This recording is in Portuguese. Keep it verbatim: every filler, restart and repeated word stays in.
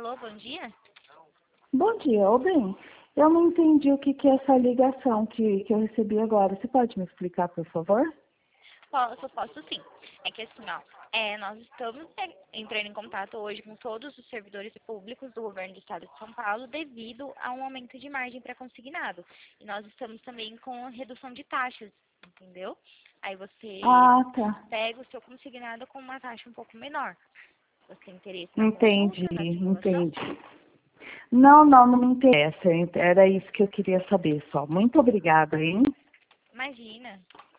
Alô, bom dia? Bom dia, ô bem. Eu não entendi o que que é essa ligação que, que eu recebi agora. Você pode me explicar, por favor? Posso, posso sim. É que assim, ó, é, nós estamos é, entrando em contato hoje com todos os servidores públicos do governo do estado de São Paulo devido a um aumento de margem para consignado. E nós estamos também com redução de taxas, entendeu? Aí você Ah, tá. pega o seu consignado com uma taxa um pouco menor. Você tem interesse na Entendi, consulta, na simulação? entendi. Não, não, não me interessa. Era isso que eu queria saber só. Muito obrigada, hein? Imagina.